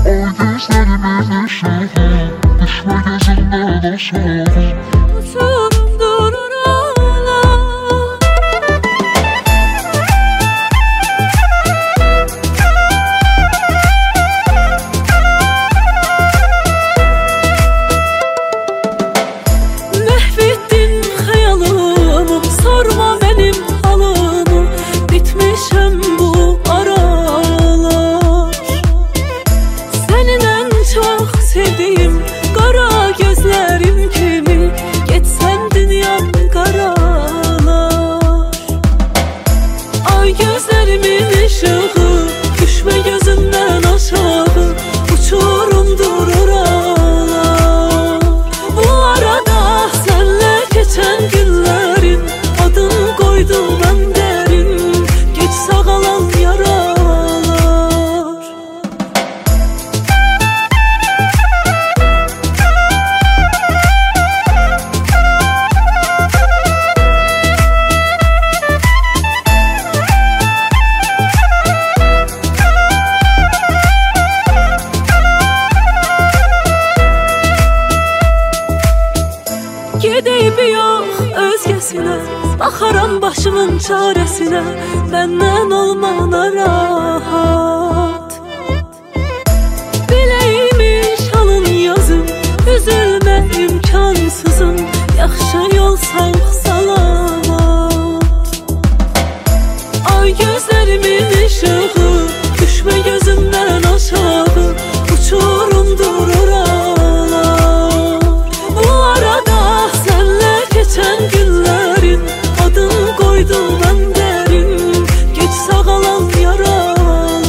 gözlerimin ışığı, düşme gözümden aşağı. Uçurum durur ağlar. Mahvettin hayalımı, sorma benim halımı, bitmişim bu aralar. Senin en çok sevdiğim kara gözlerim kimi, geçsen dünyam karalar. Ay gözlerimin ışığı, düşme gözümden aşağı, uçurum durur ağlar. Bu arada senle geçen günlerin adını koydum ben derin, geç sağalan yaralar. Gedeyip yok özgesine, baxaram başımın çaresine, benden olma narahat. Bileymiş halın yazın, üzülme imkansızın, yaxşı yol sağ salamat. Ay gözlerimin ışığı, düşme gözümden aşağı, uçurum durur ağlar. Bu arada senle geçen günlerin adını koydum ben derin, geç sağalan yaralar.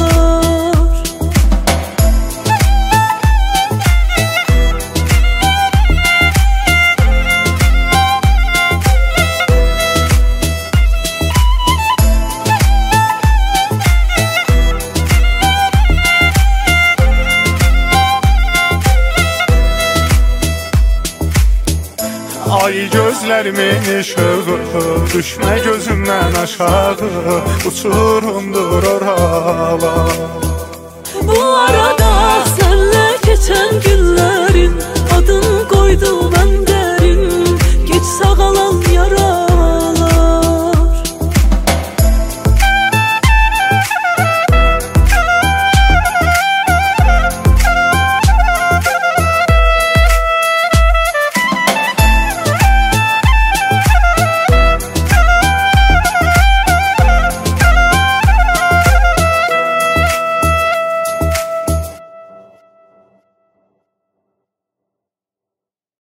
Ay gözlerimin ışığı, düşme gözümden aşağı, uçurum durur ağlar.